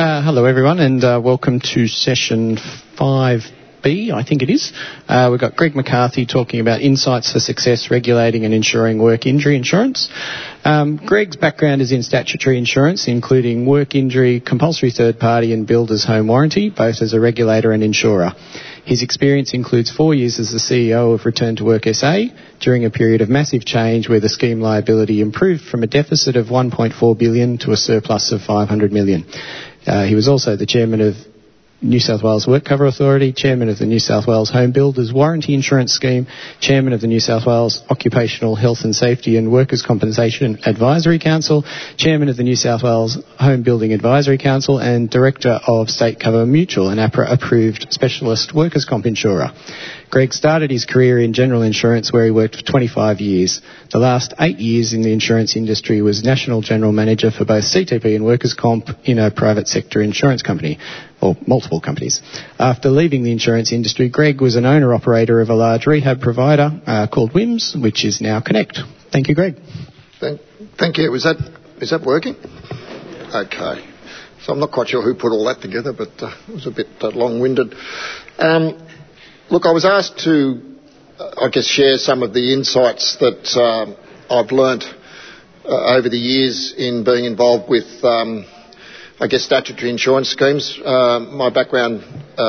Hello, everyone, and welcome to session 5B, I think it is. We've got Greg McCarthy talking about insights for success regulating and insuring work injury insurance. Greg's background is in statutory insurance, including work injury, compulsory third party and builder's home warranty, both as a regulator and insurer. His experience includes 4 years as the CEO of Return to Work SA during a period of massive change where the scheme liability improved from a deficit of $1.4 billion to a surplus of $500 million. He was also the chairman of New South Wales Work Cover Authority, chairman of the New South Wales Home Builders Warranty Insurance Scheme, chairman of the New South Wales Occupational Health and Safety and Workers' Compensation Advisory Council, chairman of the New South Wales Home Building Advisory Council, and director of State Cover Mutual, an APRA-approved specialist workers' comp insurer. Greg started his career in general insurance where he worked for 25 years. The last 8 years in the insurance industry was National General Manager for both CTP and Workers' Comp in a private sector insurance company, or multiple companies. After leaving the insurance industry, Greg was an owner-operator of a large rehab provider called WIMS, which is now Connect. Thank you, Greg. Thank you. Is that working? Okay. So I'm not quite sure who put all that together, but it was a bit long-winded. Look, I was asked to, share some of the insights that I've learnt over the years in being involved with, statutory insurance schemes. My background's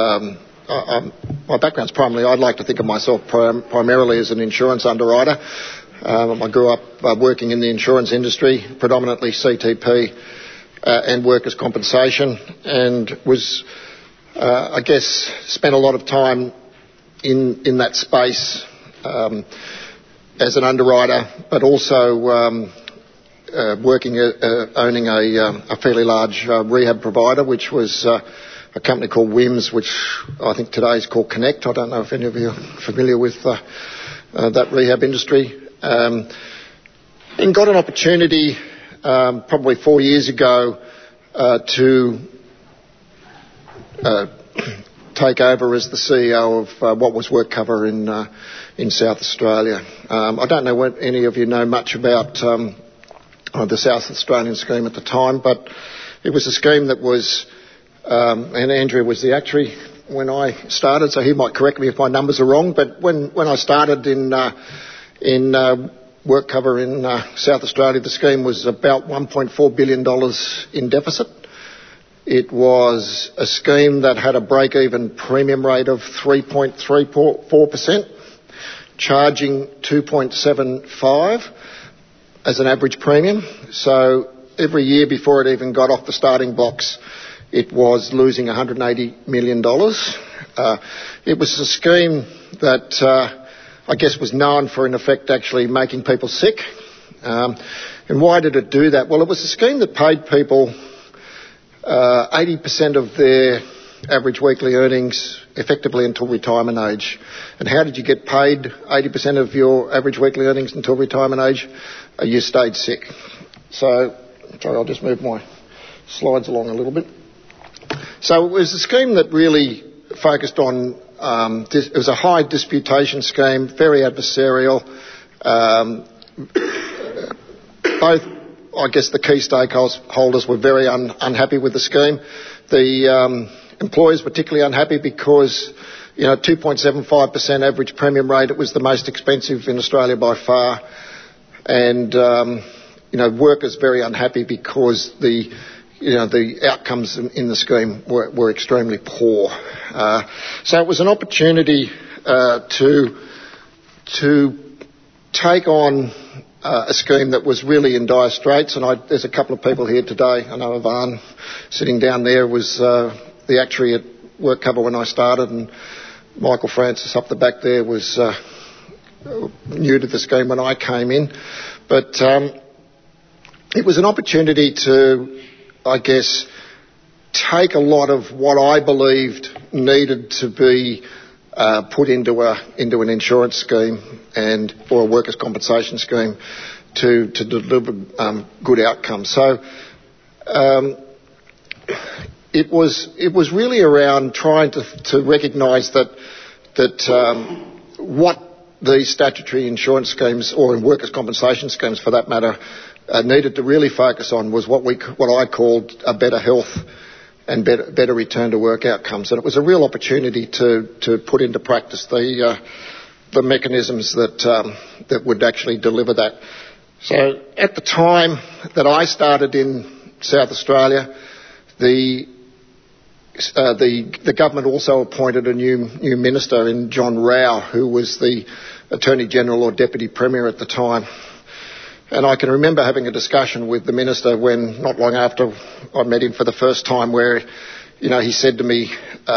primarily, I'd like to think of myself primarily as an insurance underwriter. I grew up working in the insurance industry, predominantly CTP and workers' compensation, and was, spent a lot of time in that space as an underwriter, but also owning a fairly large rehab provider, which was a company called WIMS, which I think today is called Connect. I don't know if any of you are familiar with that rehab industry. And got an opportunity probably 4 years ago to take over as the CEO of what was Work Cover in South Australia. I don't know what any of you know much about the South Australian scheme at the time, but it was a scheme that was, and Andrew was the actuary when I started, so he might correct me if my numbers are wrong, but when I started in Work Cover in South Australia, the scheme was about $1.4 billion in deficit. It was a scheme that had a break-even premium rate of 3.34%, charging 2.75 as an average premium. So every year before it even got off the starting blocks, it was losing $180 million. It was a scheme that was known for, in effect, actually making people sick. And why did it do that? Well, it was a scheme that paid people 80% of their average weekly earnings effectively until retirement age. And how did you get paid 80% of your average weekly earnings until retirement age? You stayed sick. So, sorry, I'll just move my slides along a little bit. So it was a scheme that really focused on, it was a high disputation scheme, very adversarial. Both, the key stakeholders were very unhappy with the scheme. The employers particularly unhappy because, 2.75% average premium rate, it was the most expensive in Australia by far. And, workers very unhappy because the outcomes in the scheme were extremely poor. So it was an opportunity to take on a scheme that was really in dire straits, and there's a couple of people here today. I know Ivan, sitting down there, was the actuary at Work Cover when I started, and Michael Francis up the back there was new to the scheme when I came in. But it was an opportunity to, take a lot of what I believed needed to be put into an insurance scheme or a workers' compensation scheme to deliver good outcomes. So it was really around trying to recognise that what these statutory insurance schemes, or in workers' compensation schemes for that matter, needed to really focus on was what I called a better health and better return to work outcomes. And it was a real opportunity to put into practice the mechanisms that would actually deliver that. So at the time that I started in South Australia, the government also appointed a new minister in John Rao, who was the Attorney General or Deputy Premier at the time. And I can remember having a discussion with the minister when, not long after I met him for the first time, where, he said to me,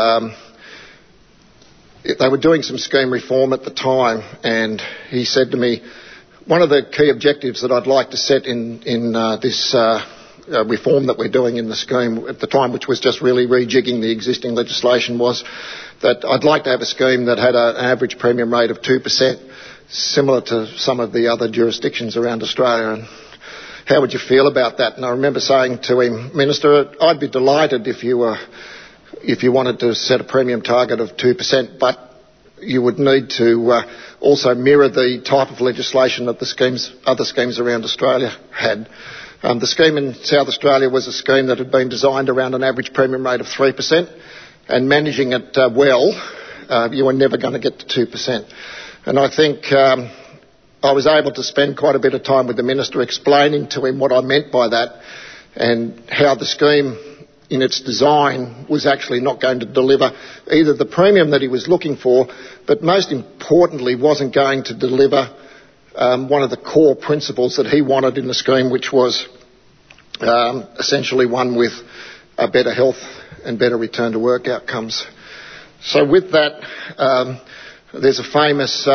they were doing some scheme reform at the time, and he said to me, one of the key objectives that I'd like to set in this reform that we're doing in the scheme at the time, which was just really rejigging the existing legislation, was that I'd like to have a scheme that had an average premium rate of 2%, similar to some of the other jurisdictions around Australia. And how would you feel about that? And I remember saying to him, Minister, I'd be delighted if you wanted to set a premium target of 2%, but you would need to also mirror the type of legislation that other schemes around Australia had. The scheme in South Australia was a scheme that had been designed around an average premium rate of 3%, and managing it you were never going to get to 2%. And I think I was able to spend quite a bit of time with the Minister explaining to him what I meant by that, and how the scheme in its design was actually not going to deliver either the premium that he was looking for, but most importantly wasn't going to deliver one of the core principles that he wanted in the scheme, which was essentially one with better health and better return to work outcomes. So with that, there's a famous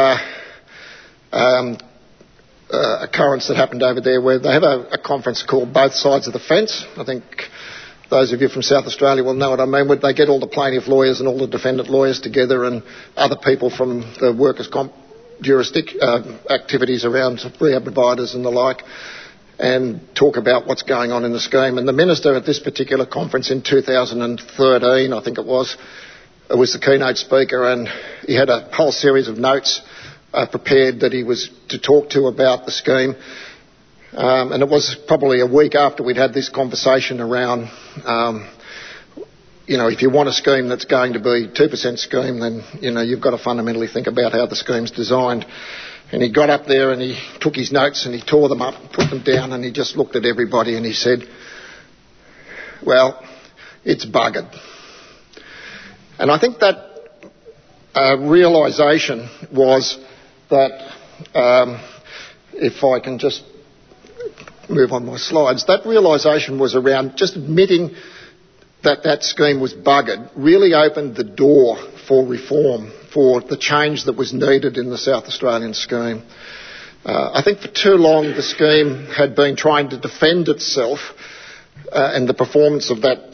occurrence that happened over there where they have a conference called Both Sides of the Fence. I think those of you from South Australia will know what I mean. Where they get all the plaintiff lawyers and all the defendant lawyers together, and other people from the workers' comp activities around rehab providers and the like, and talk about what's going on in the scheme. And the Minister at this particular conference in 2013, I think it was the keynote speaker, and he had a whole series of notes prepared that he was to talk to about the scheme. And it was probably a week after we'd had this conversation around, if you want a scheme that's going to be 2% scheme, then, you've got to fundamentally think about how the scheme's designed. And he got up there and he took his notes and he tore them up, put them down, and he just looked at everybody and he said, well, it's buggered. And I think that realisation was that, if I can just move on my slides, that realisation was around just admitting that scheme was buggered, really opened the door for reform, for the change that was needed in the South Australian scheme. I think for too long the scheme had been trying to defend itself and the performance of that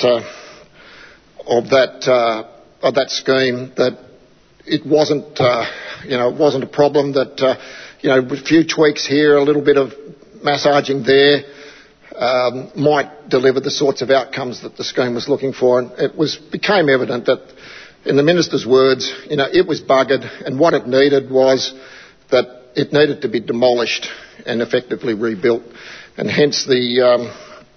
scheme, that it wasn't a problem, that with a few tweaks here, a little bit of massaging there, might deliver the sorts of outcomes that the scheme was looking for. And it became evident that, in the Minister's words, it was buggered, and what it needed was that it needed to be demolished and effectively rebuilt, and hence the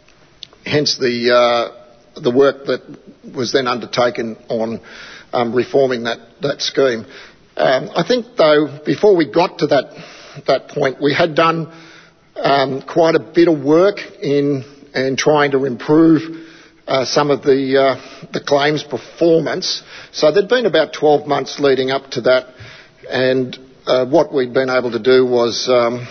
work that was then undertaken on reforming that scheme. I think, though, before we got to that point, we had done quite a bit of work in trying to improve some of the claims performance. So there'd been about 12 months leading up to that, and what we'd been able to do was,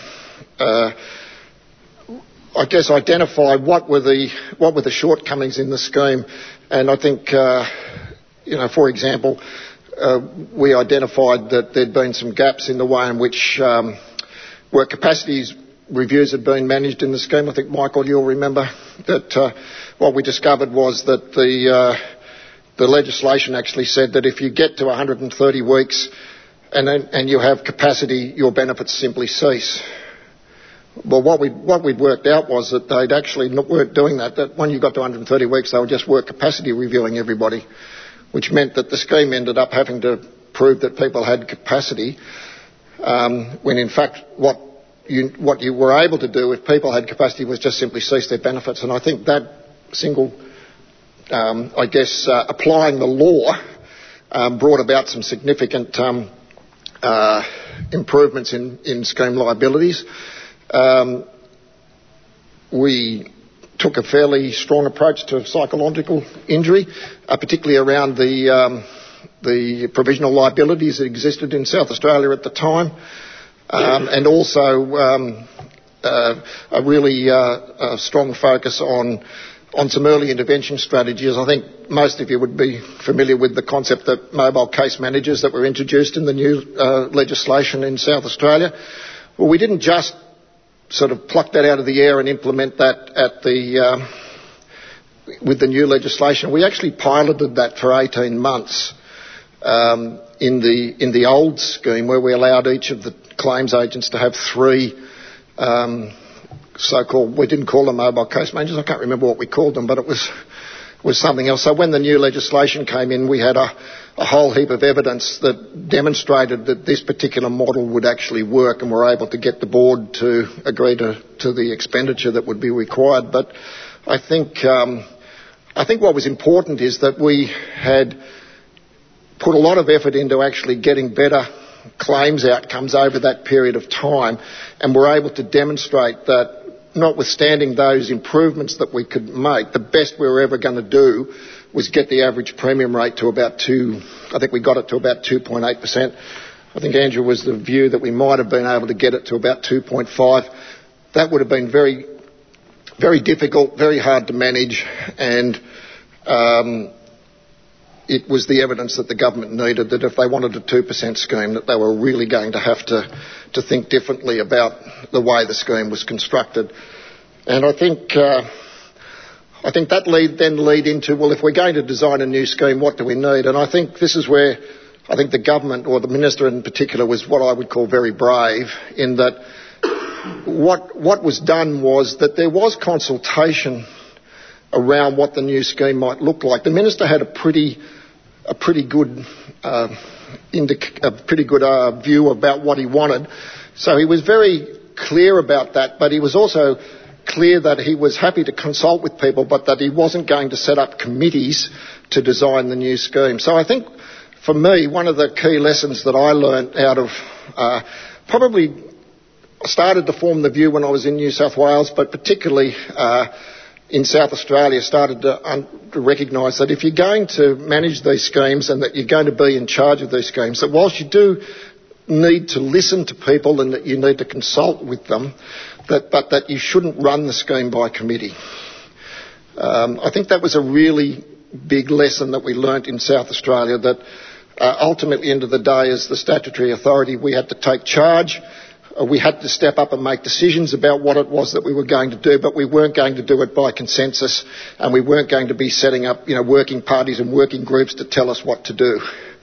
identify what were the shortcomings in the scheme. And I think, for example, we identified that there'd been some gaps in the way in which work capacities reviews had been managed in the scheme. I think, Michael, you'll remember that what we discovered was that the legislation actually said that if you get to 130 weeks and you have capacity, your benefits simply cease. Well, what we'd worked out was that they'd actually weren't doing that, that when you got to 130 weeks, they were just work capacity reviewing everybody, which meant that the scheme ended up having to prove that people had capacity, when in fact what you were able to do if people had capacity was just simply cease their benefits. And I think that single applying the law brought about some significant improvements in scheme liabilities. We took a fairly strong approach to psychological injury, particularly around the provisional liabilities that existed in South Australia at the time, and also a really strong focus on some early intervention strategies. I think most of you would be familiar with the concept that mobile case managers that were introduced in the new legislation in South Australia. Well, we didn't just sort of pluck that out of the air and implement that with the new legislation. We actually piloted that for 18 months in the old scheme, where we allowed each of the claims agents to have 3 so-called, we didn't call them mobile case managers, I can't remember what we called them, but it was something else. So when the new legislation came in, we had a whole heap of evidence that demonstrated that this particular model would actually work, and were able to get the board to agree to the expenditure that would be required. But I think what was important is that we had put a lot of effort into actually getting better claims outcomes over that period of time, and were able to demonstrate that, notwithstanding those improvements that we could make, the best we were ever going to do was get the average premium rate to about 2%. I think we got it to about 2.8%. I think Andrew was the view that we might have been able to get it to about 2.5%. That would have been very, very difficult, very hard to manage, and it was the evidence that the government needed, that if they wanted a 2% scheme, that they were really going to have to think differently about the way the scheme was constructed. And I think that lead into, well, if we're going to design a new scheme, what do we need? And I think this is where I think the government, or the minister in particular, was what I would call very brave, in that what was done was that there was consultation around what the new scheme might look like. The minister had a pretty good view about what he wanted. So he was very clear about that, but he was also clear that he was happy to consult with people, but that he wasn't going to set up committees to design the new scheme. So I think, for me, one of the key lessons that I learned out of probably started to form the view when I was in New South Wales, but particularly in South Australia, started to recognise that if you're going to manage these schemes, and that you're going to be in charge of these schemes, that whilst you do need to listen to people and that you need to consult with them, but that you shouldn't run the scheme by committee. I think that was a really big lesson that we learnt in South Australia, that ultimately, end of the day, as the statutory authority, we had to take charge. We had to step up and make decisions about what it was that we were going to do, but we weren't going to do it by consensus, and we weren't going to be setting up, working parties and working groups to tell us what to do.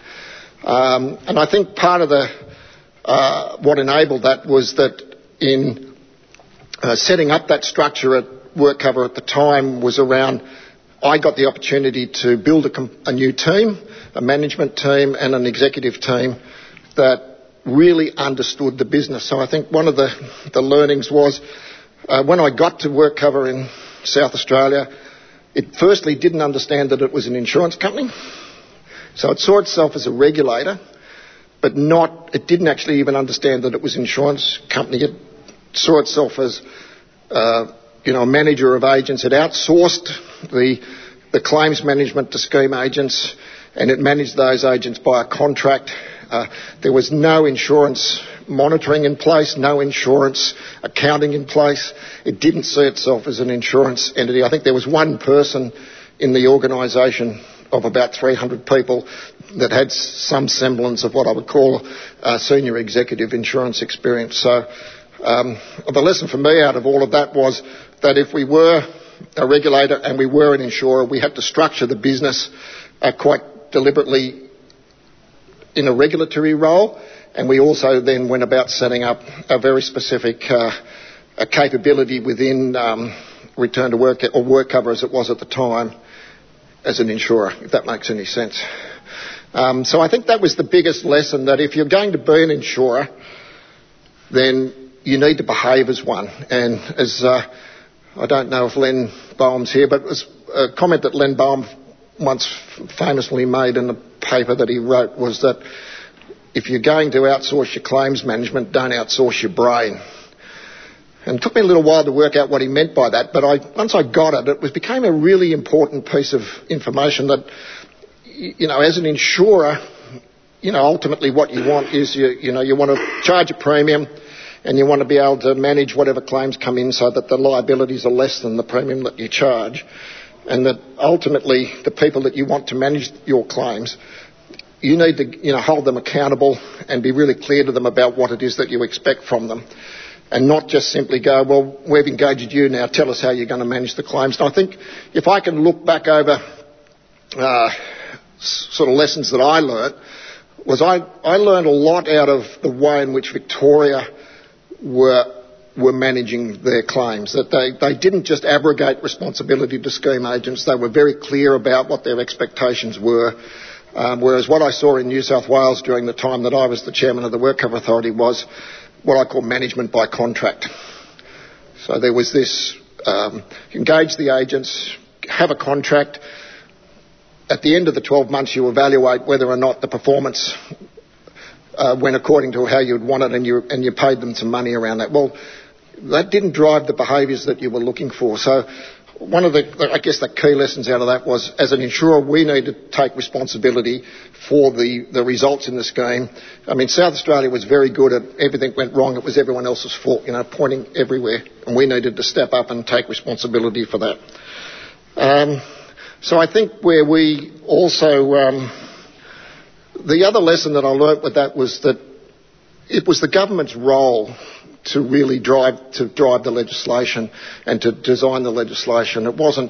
And I think part of what enabled that was that in setting up that structure at WorkCover at the time was around, I got the opportunity to build a new team, a management team and an executive team that really understood the business. So I think one of the learnings was, when I got to WorkCover in South Australia, it firstly didn't understand that it was an insurance company. So it saw itself as a regulator, but it didn't actually even understand that it was an insurance company. It saw itself as a manager of agents. It outsourced the claims management to scheme agents, and it managed those agents by a contract. There was no insurance monitoring in place, no insurance accounting in place. It didn't see itself as an insurance entity. I think there was one person in the organisation of about 300 people that had some semblance of what I would call senior executive insurance experience. So the lesson for me out of all of that was that if we were a regulator and we were an insurer, we had to structure the business quite deliberately in a regulatory role, and we also then went about setting up a very specific capability within Return to Work, or WorkCover as it was at the time, as an insurer, if that makes any sense. So I think that was the biggest lesson, that if you're going to be an insurer, then you need to behave as one. And as I don't know if Len Boehm's here, but it was a comment that Len Boehm once famously made in the paper that he wrote was that if you're going to outsource your claims management, don't outsource your brain. And it took me a little while to work out what he meant by that, but once I got it, it became a really important piece of information that, as an insurer, ultimately what you want is you want to charge a premium and you want to be able to manage whatever claims come in so that the liabilities are less than the premium that you charge. And that ultimately the people that you want to manage your claims, you need to hold them accountable and be really clear to them about what it is that you expect from them, and not just simply go, well, we've engaged you, now tell us how you're going to manage the claims. And I think if I can look back over sort of lessons that I learnt, was I learned a lot out of the way in which Victoria were managing their claims, that they didn't just abrogate responsibility to scheme agents. They were very clear about what their expectations were, whereas what I saw in New South Wales during the time that I was the chairman of the WorkCover Authority was what I call management by contract. So there was this, engage the agents, have a contract. At the end of the 12 months, you evaluate whether or not the performance went according to how you'd want it, and you paid them some money around that. Well, that didn't drive the behaviours that you were looking for. So one of the key lessons out of that was, as an insurer, we need to take responsibility for the results in the scheme. I mean, South Australia was very good at everything went wrong, it was everyone else's fault, pointing everywhere, and we needed to step up and take responsibility for that. So I think where we also, the other lesson that I learnt with that was that it was the government's role to really drive the legislation and to design the legislation. It wasn't,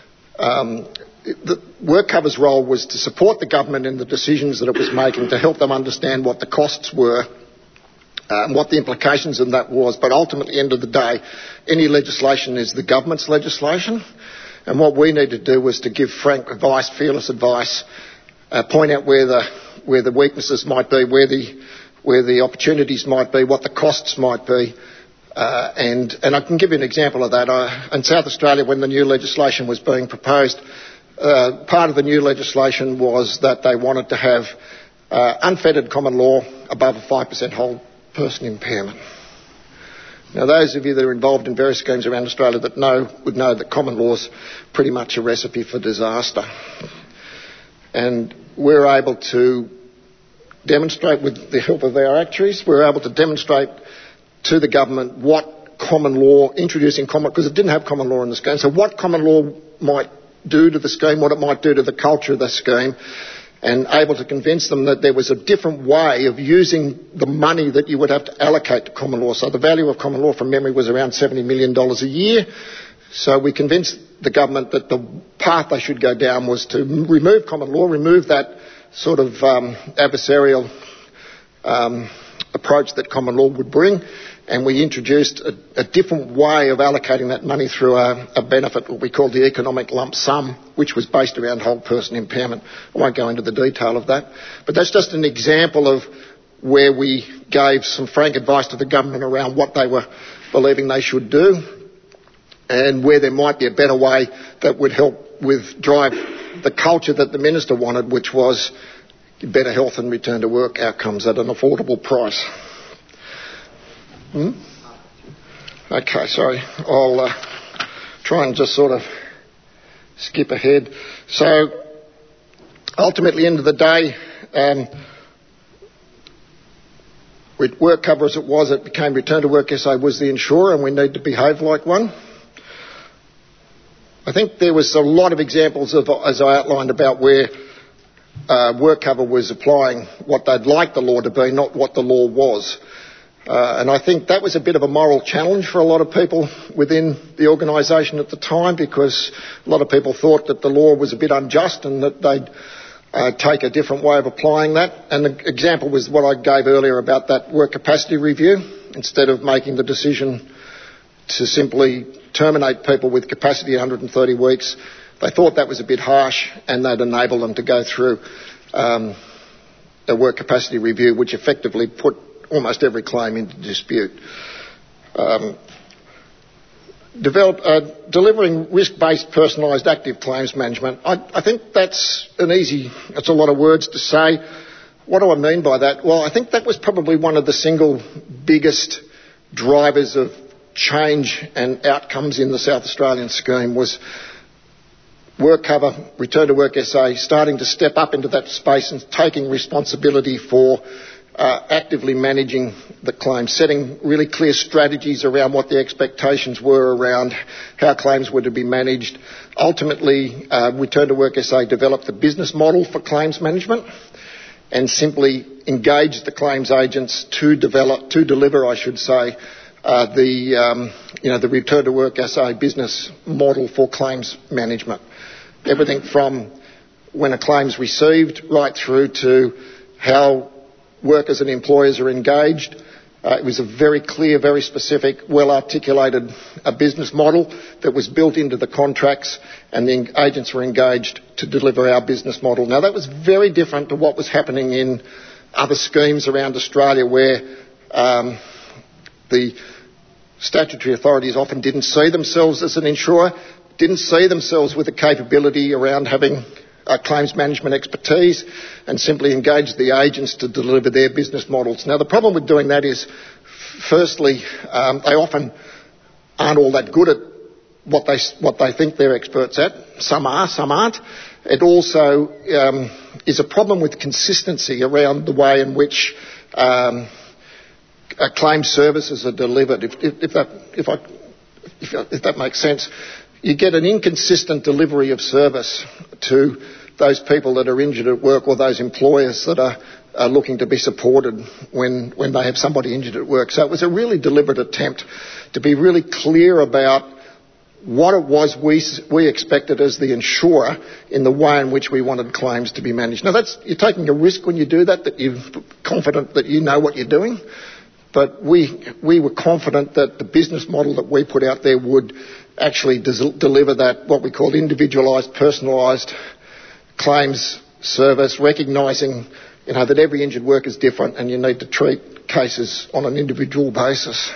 the WorkCover's role was to support the government in the decisions that it was making, to help them understand what the costs were, what the implications of that was. But ultimately, at the end of the day, any legislation is the government's legislation. And what we need to do was to give frank advice, fearless advice, point out where the weaknesses might be, where the opportunities might be, what the costs might be. And I can give you an example of that. In South Australia, when the new legislation was being proposed, part of the new legislation was that they wanted to have unfettered common law above a 5% whole person impairment. Now, those of you that are involved in various schemes around Australia would know that common law is pretty much a recipe for disaster. And we're able to demonstrate, with the help of our actuaries, we're able to demonstrate to the government what common law, introducing common, because it didn't have common law in the scheme, so what common law might do to the scheme, what it might do to the culture of the scheme, and able to convince them that there was a different way of using the money that you would have to allocate to common law. So the value of common law, from memory, was around $70 million a year. So we convinced the government that the path they should go down was to remove common law, remove that sort of adversarial approach that common law would bring, and we introduced a different way of allocating that money through a benefit, what we called the economic lump sum, which was based around whole person impairment. I won't go into the detail of that, but that's just an example of where we gave some frank advice to the government around what they were believing they should do, and where there might be a better way that would help drive the culture that the Minister wanted, which was better health and return to work outcomes at an affordable price. Okay, sorry. I'll try and just sort of skip ahead. So, ultimately, end of the day, with WorkCover as it was, it became Return to Work SA was the insurer, and we need to behave like one. I think there was a lot of examples of, as I outlined, about where WorkCover was applying what they'd like the law to be, not what the law was. And I think that was a bit of a moral challenge for a lot of people within the organisation at the time, because a lot of people thought that the law was a bit unjust and that they'd take a different way of applying that. And the example was what I gave earlier about that work capacity review. Instead of making the decision to simply terminate people with capacity 130 weeks, they thought that was a bit harsh, and they'd enable them to go through a work capacity review, which effectively put almost every claim into dispute. delivering risk-based personalised active claims management. I think that's a lot of words to say. What do I mean by that? Well, I think that was probably one of the single biggest drivers of change and outcomes in the South Australian scheme was WorkCover, Return to Work SA, starting to step up into that space and taking responsibility for actively managing the claims, setting really clear strategies around what the expectations were around how claims were to be managed. Ultimately, Return to Work SA developed the business model for claims management and simply engaged the claims agents to deliver, the Return to Work SA business model for claims management. Everything from when a claim's received right through to how workers and employers are engaged. It was a very clear, very specific, well-articulated business model that was built into the contracts, and the agents were engaged to deliver our business model. Now, that was very different to what was happening in other schemes around Australia where the statutory authorities often didn't see themselves as an insurer, didn't see themselves with the capability around having claims management expertise, and simply engaged the agents to deliver their business models. Now, the problem with doing that is, firstly, they often aren't all that good at what they think they're experts at. Some are, some aren't. It also is a problem with consistency around the way in which claims services are delivered. If that makes sense, you get an inconsistent delivery of service to those people that are injured at work, or those employers that are looking to be supported when they have somebody injured at work. So it was a really deliberate attempt to be really clear about what it was we expected as the insurer in the way in which we wanted claims to be managed. Now, you're taking a risk when you do that you're confident that you know what you're doing. But we were confident that the business model that we put out there would actually deliver that, what we call individualised, personalised claims service, recognising that every injured worker is different and you need to treat cases on an individual basis.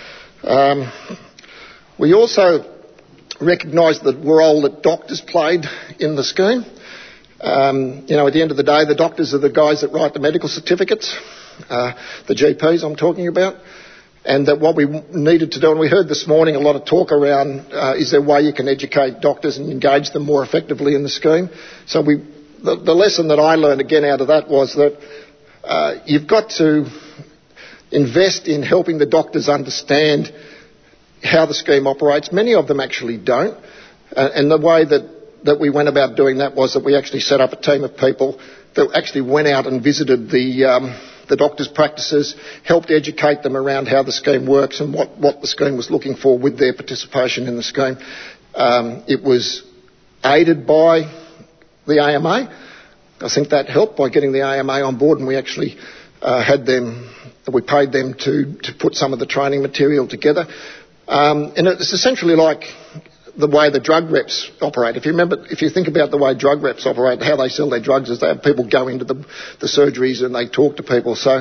We also recognised the role that doctors played in the scheme. At the end of the day, the doctors are the guys that write the medical certificates, the GPs I'm talking about, and that what we needed to do, and we heard this morning a lot of talk around, is there a way you can educate doctors and engage them more effectively in the scheme? So the lesson that I learned again out of that was that you've got to invest in helping the doctors understand how the scheme operates. Many of them actually don't, and the way that we went about doing that was that we actually set up a team of people that actually went out and visited the doctors' practices, helped educate them around how the scheme works and what the scheme was looking for with their participation in the scheme. It was aided by the AMA. I think that helped by getting the AMA on board, and we actually we paid them to put some of the training material together. And it's essentially like the way the drug reps operate. If you think about the way drug reps operate, how they sell their drugs is they have people go into the surgeries and they talk to people. So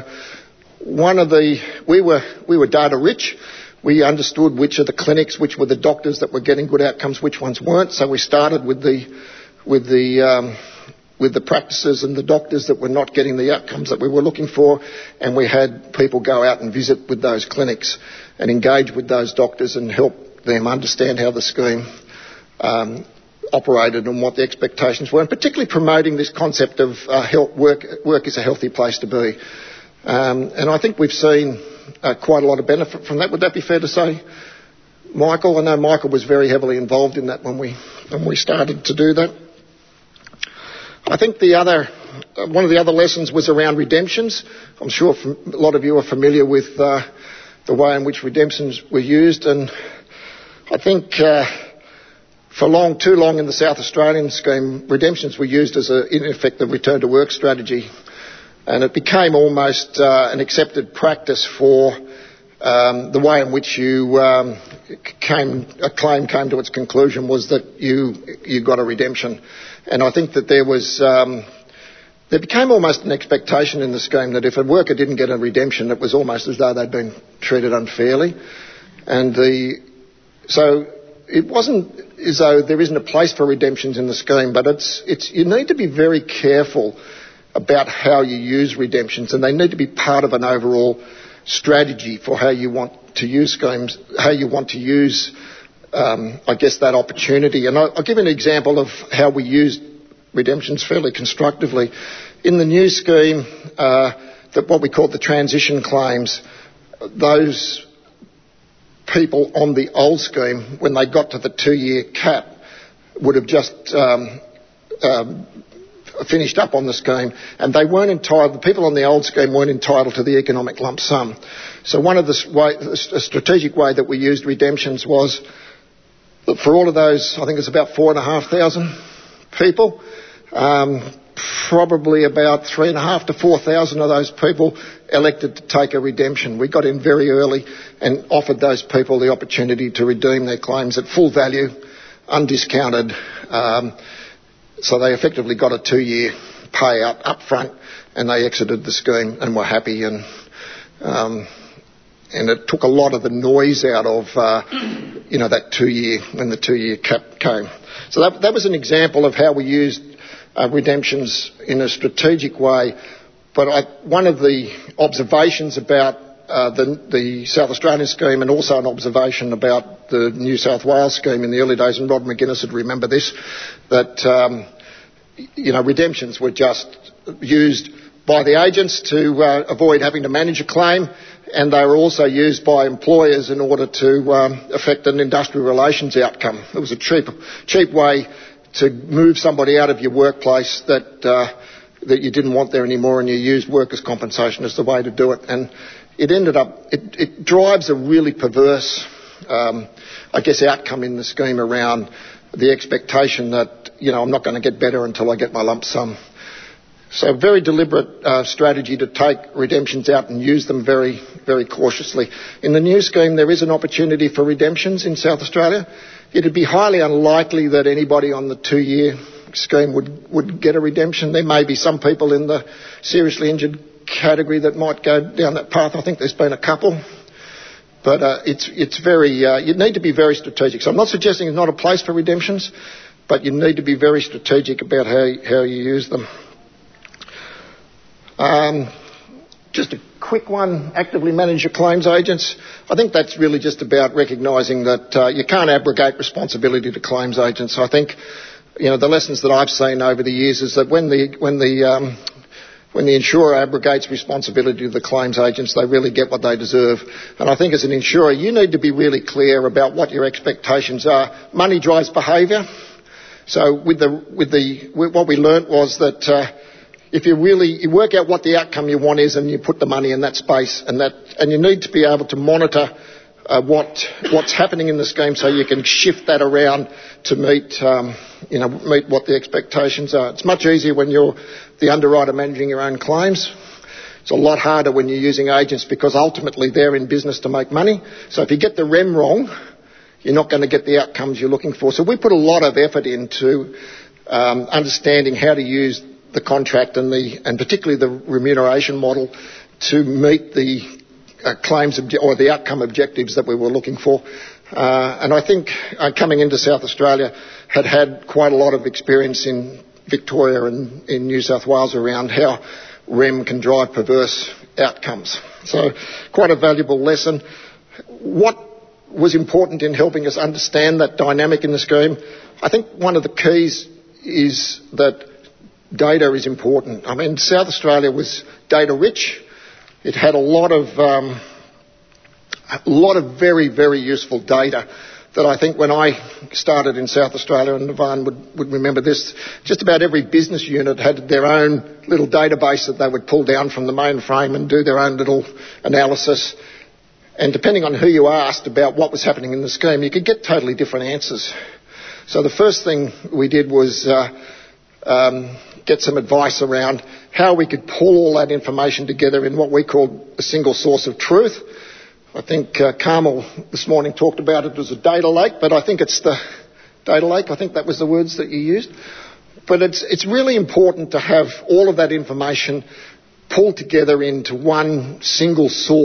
we were data rich. We understood which of the clinics, which were the doctors that were getting good outcomes, which ones weren't. So we started with the practices and the doctors that were not getting the outcomes that we were looking for, and we had people go out and visit with those clinics and engage with those doctors and help them understand how the scheme operated and what the expectations were, and particularly promoting this concept of work is a healthy place to be. And I think we've seen quite a lot of benefit from that. Would that be fair to say, Michael? I know Michael was very heavily involved in that when we started to do that. I think one of the other lessons was around redemptions. I'm sure a lot of you are familiar with the way in which redemptions were used, and I think for too long in the South Australian scheme, redemptions were used as in effect the return to work strategy, and it became almost an accepted practice for the way in which a claim came to its conclusion was that you got a redemption. And I think that there became almost an expectation in the scheme that if a worker didn't get a redemption, it was almost as though they'd been treated unfairly. And So it wasn't as though there isn't a place for redemptions in the scheme, but you need to be very careful about how you use redemptions, and they need to be part of an overall strategy for how you want to use schemes, how you want to use, that opportunity. And I'll give you an example of how we used redemptions fairly constructively. In the new scheme, what we call the transition claims, those people on the old scheme, when they got to the 2-year cap, would have just finished up on the scheme, and they weren't entitled. The people on the old scheme weren't entitled to the economic lump sum. So one of the strategic way that we used redemptions was that for all of those, I think it's about 4,500 people, probably about 3,500 to 4,000 of those people elected to take a redemption. We got in very early and offered those people the opportunity to redeem their claims at full value, undiscounted. So they effectively got a 2-year payout up front, and they exited the scheme and were happy. And it took a lot of the noise out of that 2-year, when the 2-year cap came. So that was an example of how we used redemptions in a strategic way. But one of the observations about the South Australian scheme, and also an observation about the New South Wales scheme in the early days, and Rod McGuinness would remember this, that redemptions were just used by the agents to avoid having to manage a claim, and they were also used by employers in order to affect an industrial relations outcome. It was a cheap way to move somebody out of your workplace that you didn't want there anymore, and you used workers' compensation as the way to do it. And it drives a really perverse, outcome in the scheme around the expectation that, I'm not going to get better until I get my lump sum. So very deliberate strategy to take redemptions out and use them very, very cautiously. In the new scheme, there is an opportunity for redemptions in South Australia. It'd be highly unlikely that anybody on the 2-year scheme would get a redemption. There may be some people in the seriously injured category that might go down that path. I think there's been a couple. But it's very, you need to be very strategic. So I'm not suggesting it's not a place for redemptions, but you need to be very strategic about how you use them. Just a quick one, actively manage your claims agents. I think that's really just about recognising that you can't abrogate responsibility to claims agents. I think, the lessons that I've seen over the years is that when the insurer abrogates responsibility to the claims agents, they really get what they deserve. And I think as an insurer, you need to be really clear about what your expectations are. Money drives behaviour. So what we learnt was that if you work out what the outcome you want is, and you put the money in that space, and you need to be able to monitor what's happening in the scheme, so you can shift that around to meet what the expectations are. It's much easier when you're the underwriter managing your own claims. It's a lot harder when you're using agents, because ultimately they're in business to make money. So if you get the REM wrong, you're not going to get the outcomes you're looking for. So we put a lot of effort into understanding how to use the contract and particularly the remuneration model to meet the claims or the outcome objectives that we were looking for. And I think coming into South Australia had quite a lot of experience in Victoria and in New South Wales around how REM can drive perverse outcomes. So quite a valuable lesson. What was important in helping us understand that dynamic in the scheme? I think one of the keys is that data is important. I mean, South Australia was data rich. It had a lot of very, very useful data that I think when I started in South Australia, and Navan would remember this, just about every business unit had their own little database that they would pull down from the mainframe and do their own little analysis. And depending on who you asked about what was happening in the scheme, you could get totally different answers. So the first thing we did was get some advice around how we could pull all that information together in what we called a single source of truth. I think Carmel this morning talked about it as a data lake, but I think it's the data lake. I think that was the words that you used. But it's really important to have all of that information pulled together into one single source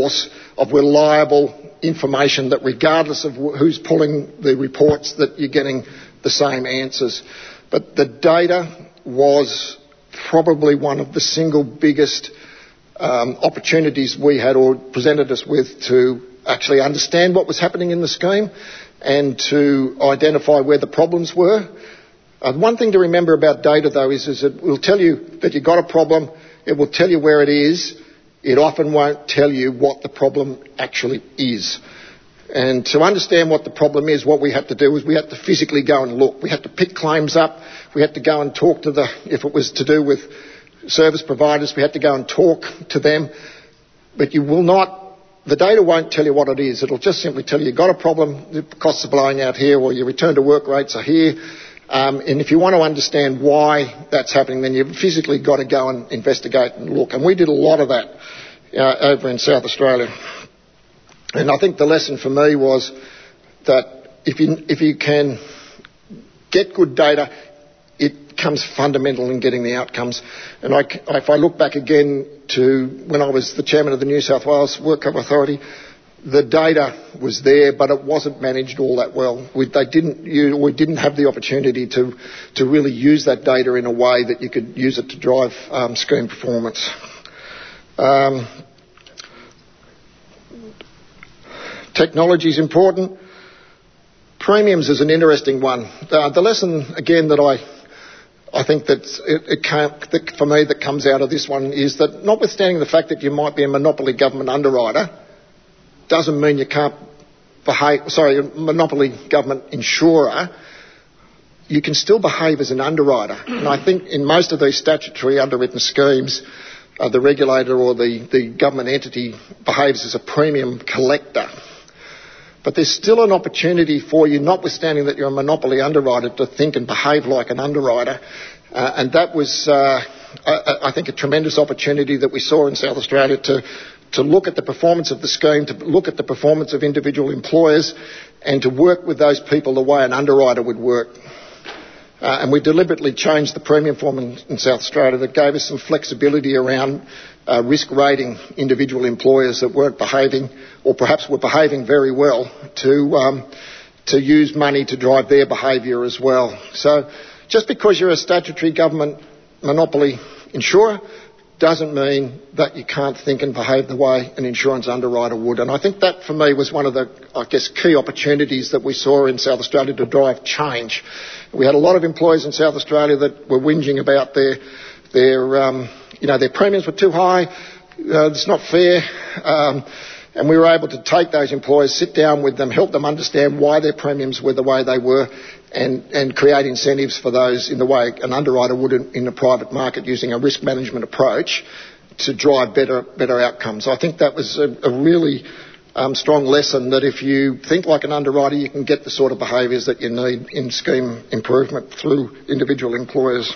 of reliable information that regardless of who's pulling the reports, that you're getting the same answers. But the data was probably one of the single biggest opportunities we had, or presented us with, to actually understand what was happening in the scheme and to identify where the problems were. One thing to remember about data, though, is it will tell you that you've got a problem. It will tell you where it is. It often won't tell you what the problem actually is. And to understand what the problem is, what we had to do was we had to physically go and look. We had to pick claims up. We had to go and talk to if it was to do with service providers, we had to go and talk to them. But the data won't tell you what it is. It'll just simply tell you you've got a problem, the costs are blowing out here, or your return to work rates are here. And if you want to understand why that's happening, then you've physically got to go and investigate and look. And we did a lot of that over in South Australia. And I think the lesson for me was that if you can get good data, it comes fundamental in getting the outcomes. And if I look back again to when I was the chairman of the New South Wales WorkCover Authority, the data was there, but it wasn't managed all that well. We didn't have the opportunity to really use that data in a way that you could use it to drive scheme performance. Technology is important. Premiums is an interesting one. The lesson, again, that I think that for me that comes out of this one is that, notwithstanding the fact that you might be a monopoly government underwriter, doesn't mean you can't monopoly government insurer, you can still behave as an underwriter. And I think in most of these statutory underwritten schemes, the regulator or the government entity behaves as a premium collector. But there's still an opportunity for you, notwithstanding that you're a monopoly underwriter, to think and behave like an underwriter. And that was, I think, a tremendous opportunity that we saw in South Australia to look at the performance of the scheme, to look at the performance of individual employers, and to work with those people the way an underwriter would work. And we deliberately changed the premium form in South Australia that gave us some flexibility around risk rating individual employers that weren't behaving, or perhaps were behaving very well, to use money to drive their behaviour as well. So just because you're a statutory government monopoly insurer doesn't mean that you can't think and behave the way an insurance underwriter would. And I think that, for me, was one of the, key opportunities that we saw in South Australia to drive change. We had a lot of employers in South Australia that were whinging about their premiums were too high, it's not fair. And we were able to take those employers, sit down with them, help them understand why their premiums were the way they were, and create incentives for those in the way an underwriter would in a private market, using a risk management approach to drive better outcomes. I think that was a really strong lesson, that if you think like an underwriter, you can get the sort of behaviours that you need in scheme improvement through individual employers.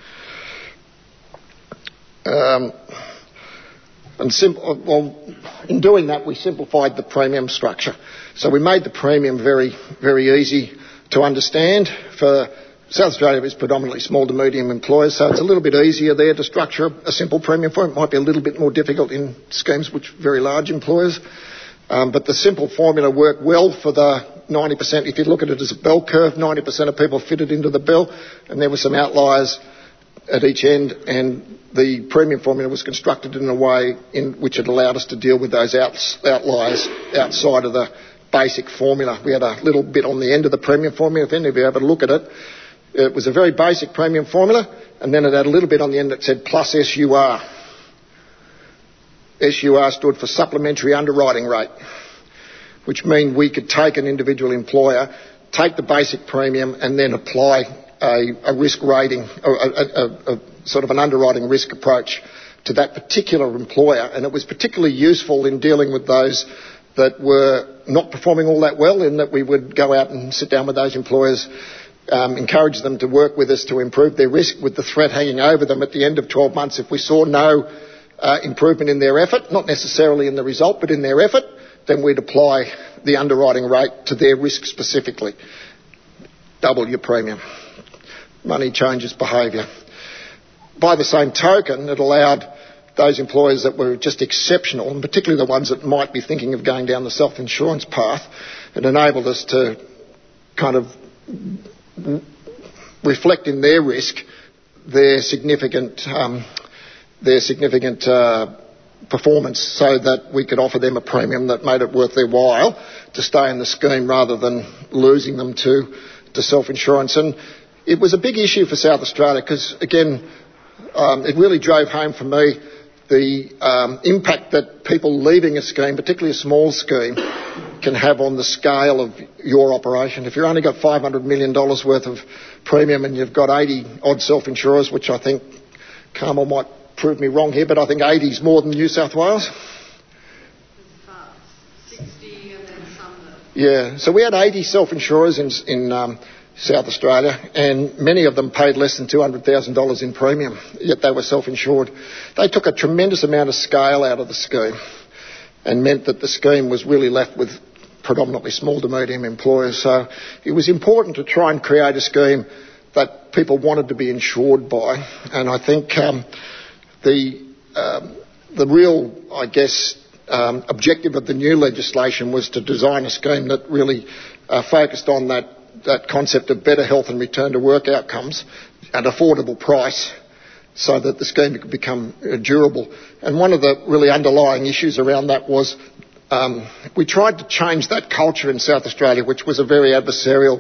In doing that, we simplified the premium structure. So we made the premium very, very easy to understand. For South Australia, it's predominantly small to medium employers, so it's a little bit easier there to structure a simple premium form. It might be a little bit more difficult in schemes which very large employers. But the simple formula worked well for the 90%. If you look at it as a bell curve, 90% of people fitted into the bell, and there were some outliers at each end, and the premium formula was constructed in a way in which it allowed us to deal with those outliers outside of the basic formula. We had a little bit on the end of the premium formula. If any of you ever look at it, it was a very basic premium formula, and then it had a little bit on the end that said plus SUR. SUR stood for supplementary underwriting rate, which meant we could take an individual employer, take the basic premium, and then apply a risk rating, or a sort of an underwriting risk approach to that particular employer. And it was particularly useful in dealing with those that were not performing all that well, in that we would go out and sit down with those employers, encourage them to work with us to improve their risk, with the threat hanging over them at the end of 12 months. If we saw no improvement in their effort, not necessarily in the result, but in their effort, then we'd apply the underwriting rate to their risk specifically. Double your premium. Money changes behaviour. By the same token, it allowed those employers that were just exceptional, and particularly the ones that might be thinking of going down the self-insurance path. It enabled us to kind of reflect in their risk their significant performance, so that we could offer them a premium that made it worth their while to stay in the scheme rather than losing them to self-insurance. And it was a big issue for South Australia because, again, it really drove home for me the impact that people leaving a scheme, particularly a small scheme, can have on the scale of your operation. If you've only got $500 million worth of premium and you've got 80 odd self-insurers, which I think Carmel might prove me wrong here, but I think 80 is more than New South Wales. 60 and then some. Yeah, so we had 80 self-insurers in South Australia, and many of them paid less than $200,000 in premium, yet they were self-insured. They took a tremendous amount of scale out of the scheme and meant that the scheme was really left with predominantly small to medium employers. So it was important to try and create a scheme that people wanted to be insured by. And I think the real, objective of the new legislation was to design a scheme that really focused on that concept of better health and return to work outcomes at affordable price, so that the scheme could become durable. And one of the really underlying issues around that was we tried to change that culture in South Australia, which was a very adversarial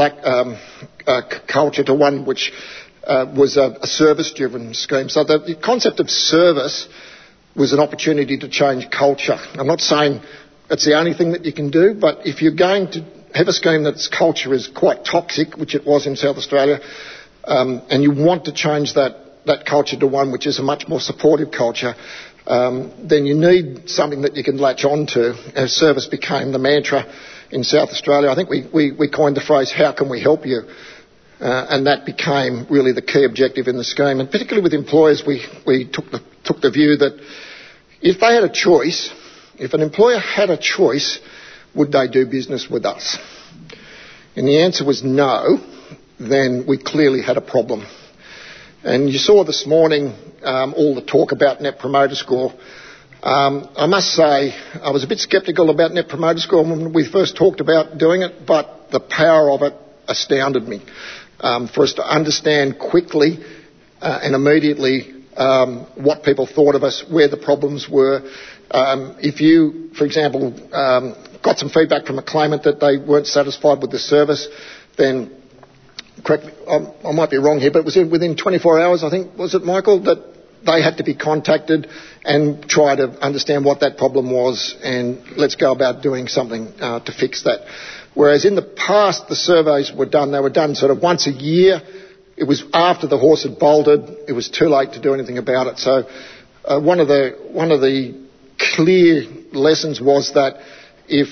culture, to one which was a service-driven scheme. So the concept of service was an opportunity to change culture. I'm not saying it's the only thing that you can do, but if you're going to have a scheme that's culture is quite toxic, which it was in South Australia, and you want to change that culture to one which is a much more supportive culture, then you need something that you can latch on to. As service became the mantra in South Australia, I think we coined the phrase, how can we help you? And that became really the key objective in the scheme. And particularly with employers, we took the view that if they had a choice, if an employer had a choice, would they do business with us? And the answer was no. Then we clearly had a problem. And you saw this morning all the talk about Net Promoter Score. I must say I was a bit sceptical about Net Promoter Score when we first talked about doing it, but the power of it astounded me. For us to understand quickly and immediately what people thought of us, where the problems were. If you, for example, got some feedback from a claimant that they weren't satisfied with the service, then, correct me, I might be wrong here, but it was within 24 hours, I think, was it, Michael, that they had to be contacted and try to understand what that problem was, and let's go about doing something to fix that. Whereas in the past, the surveys were done, they were done sort of once a year. It was after the horse had bolted. It was too late to do anything about it. So one of the clear lessons was that if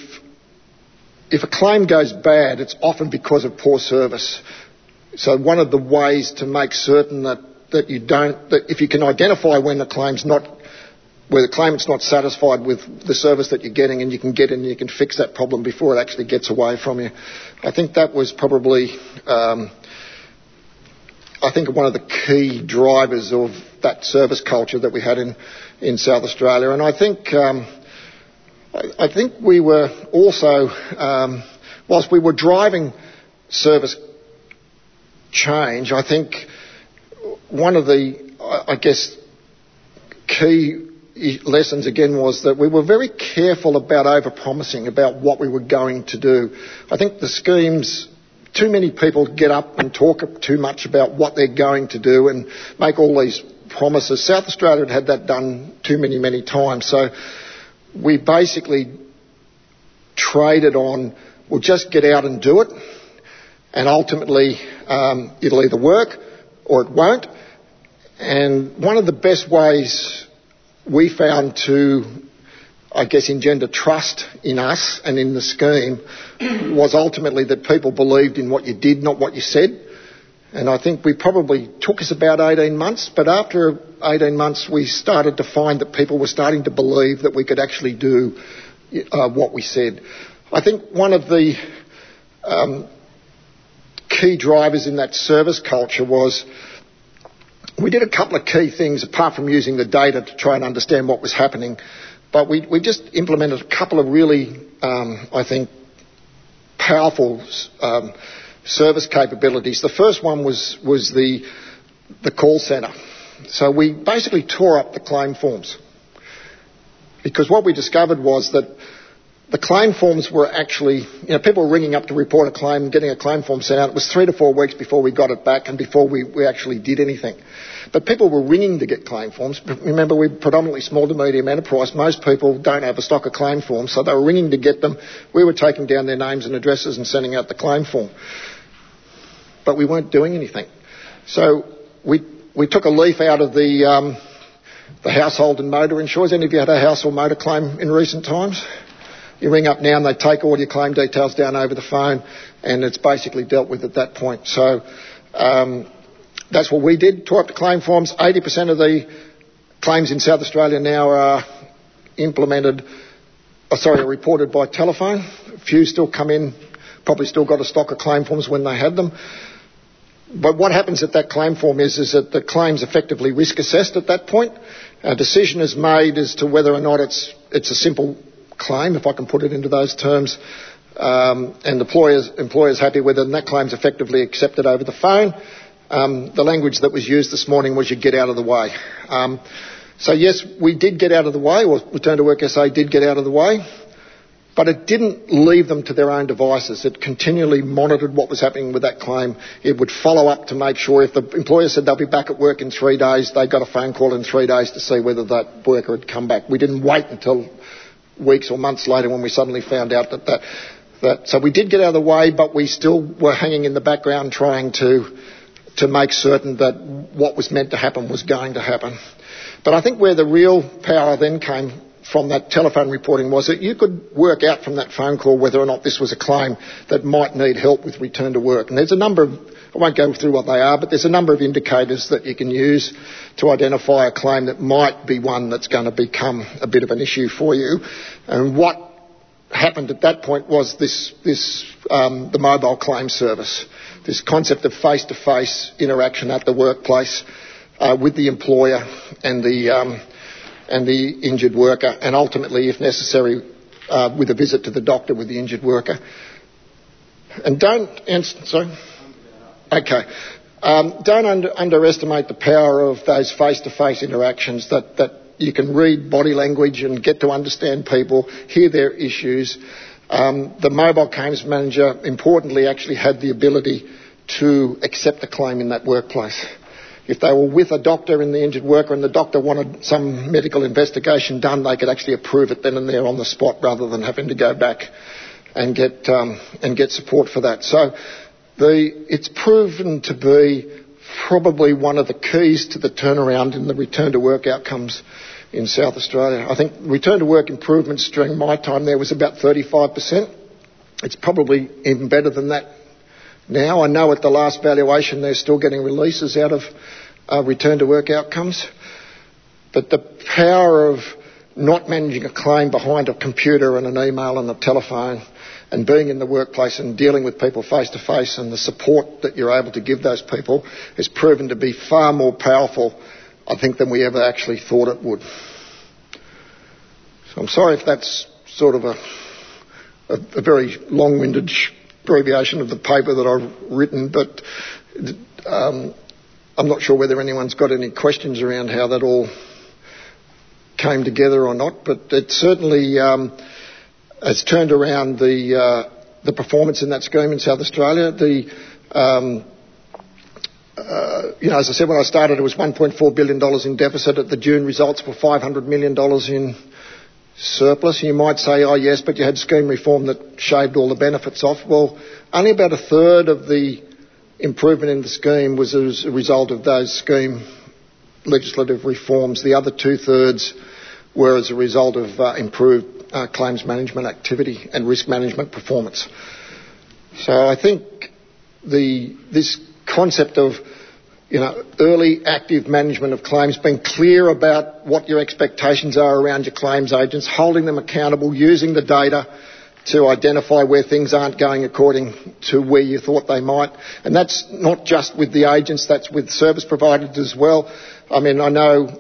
a claim goes bad, it's often because of poor service. So one of the ways to make certain that if you can identify when the claimant's not satisfied with the service that you're getting, and you can get in and you can fix that problem before it actually gets away from you. I think that was probably one of the key drivers of that service culture that we had in South Australia. And I think we were also, whilst we were driving service change, I think one of the, key lessons again was that we were very careful about over-promising about what we were going to do. I think the schemes, too many people get up and talk too much about what they're going to do and make all these promises. South Australia had that done too many times. So we basically traded on, we'll just get out and do it, and ultimately it'll either work or it won't. And one of the best ways we found to, engender trust in us and in the scheme was ultimately that people believed in what you did, not what you said. And I think we probably took us about 18 months, but after 18 months we started to find that people were starting to believe that we could actually do what we said. I think one of the key drivers in that service culture was we did a couple of key things apart from using the data to try and understand what was happening. But we just implemented a couple of really, I think, powerful service capabilities. The first one was the call centre. So we basically tore up the claim forms, because what we discovered was that the claim forms were actually, people were ringing up to report a claim and getting a claim form sent out. It was 3 to 4 weeks before we got it back and before we actually did anything. But people were ringing to get claim forms. Remember, we're predominantly small to medium enterprise. Most people don't have a stock of claim forms, so they were ringing to get them. We were taking down their names and addresses and sending out the claim form. But we weren't doing anything. So we took a leaf out of the household and motor insurers. Any of you had a house or motor claim in recent times? You ring up now and they take all your claim details down over the phone, and it's basically dealt with at that point. So that's what we did, tore up the claim forms. 80% of the claims in South Australia now are reported by telephone. A few still come in, probably still got a stock of claim forms when they had them. But what happens at that claim form is that the claim's effectively risk assessed at that point. A decision is made as to whether or not it's a simple claim, if I can put it into those terms, and the employer's happy with it, and that claim's effectively accepted over the phone. The language that was used this morning was you get out of the way. So yes, we did get out of the way, or Return to Work SA did get out of the way, but it didn't leave them to their own devices. It continually monitored what was happening with that claim. It would follow up to make sure if the employer said they'll be back at work in 3 days, they got a phone call in 3 days to see whether that worker had come back. We didn't wait until weeks or months later when we suddenly found out that. So we did get out of the way, but we still were hanging in the background trying to make certain that what was meant to happen was going to happen. But I think where the real power then came from that telephone reporting was that you could work out from that phone call whether or not this was a claim that might need help with return to work. And there's a number of, I won't go through what they are, but there's a number of indicators that you can use to identify a claim that might be one that's going to become a bit of an issue for you. And what happened at that point was the mobile claim service, this concept of face-to-face interaction at the workplace with the employer and the injured worker, and ultimately, if necessary, with a visit to the doctor with the injured worker. And don't underestimate the power of those face-to-face interactions, that you can read body language and get to understand people, hear their issues. The mobile claims manager, importantly, actually had the ability to accept a claim in that workplace. If they were with a doctor and the injured worker and the doctor wanted some medical investigation done, they could actually approve it then and there on the spot rather than having to go back and get support for that. So it's proven to be probably one of the keys to the turnaround in the return to work outcomes in South Australia. I think return to work improvements during my time there was about 35%. It's probably even better than that now. I know at the last valuation they're still getting releases out of return to work outcomes. But the power of not managing a claim behind a computer and an email and a telephone, and being in the workplace and dealing with people face to face, and the support that you're able to give those people has proven to be far more powerful, I think, than we ever actually thought it would. So I'm sorry if that's sort of a very long-winded abbreviation of the paper that I've written, but I'm not sure whether anyone's got any questions around how that all came together or not, but it certainly has turned around the performance in that scheme in South Australia. As I said, when I started, it was $1.4 billion in deficit. At the June results were $500 million in surplus. You might say, oh yes, but you had scheme reform that shaved all the benefits off. Well, only about a third of the improvement in the scheme was as a result of those scheme legislative reforms. The other 2/3 were as a result of improved claims management activity and risk management performance. So I think this concept of early active management of claims, being clear about what your expectations are around your claims agents, holding them accountable, using the data to identify where things aren't going according to where you thought they might. And that's not just with the agents, that's with service providers as well. I mean, I know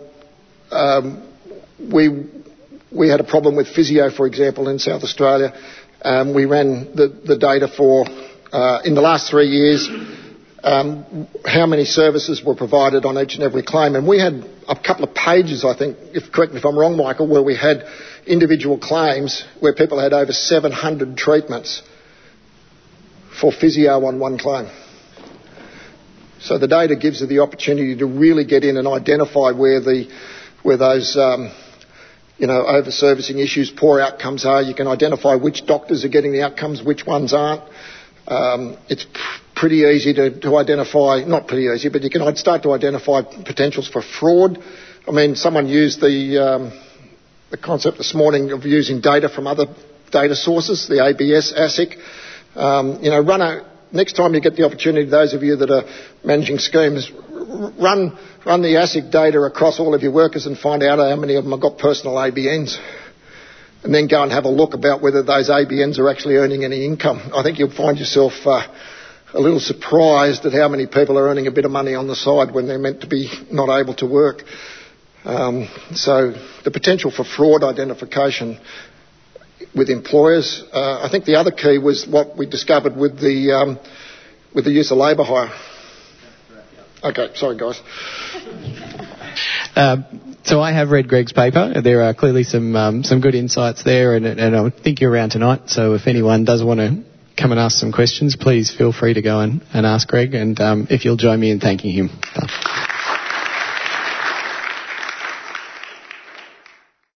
we had a problem with physio, for example, in South Australia. We ran the data for, in the last 3 years, how many services were provided on each and every claim. And we had a couple of pages, I think, correct me if I'm wrong, Michael, where we had individual claims where people had over 700 treatments for physio on one claim. So the data gives you the opportunity to really get in and identify where those over-servicing issues, poor outcomes are. You can identify which doctors are getting the outcomes, which ones aren't. It's pretty easy to identify, not pretty easy, but you can start to identify potentials for fraud. I mean, someone used the concept this morning of using data from other data sources, the ABS, ASIC. Next time you get the opportunity, those of you that are managing schemes, run the ASIC data across all of your workers and find out how many of them have got personal ABNs. And then go and have a look about whether those ABNs are actually earning any income. I think you'll find yourself a little surprised at how many people are earning a bit of money on the side when they're meant to be not able to work. So the potential for fraud identification with employers. I think the other key was what we discovered with the use of labour hire. Okay, sorry guys. So I have read Greg's paper. There are clearly some good insights there, and I think you're around tonight. So if anyone does want to come and ask some questions, please feel free to go and ask Greg. And if you'll join me in thanking him.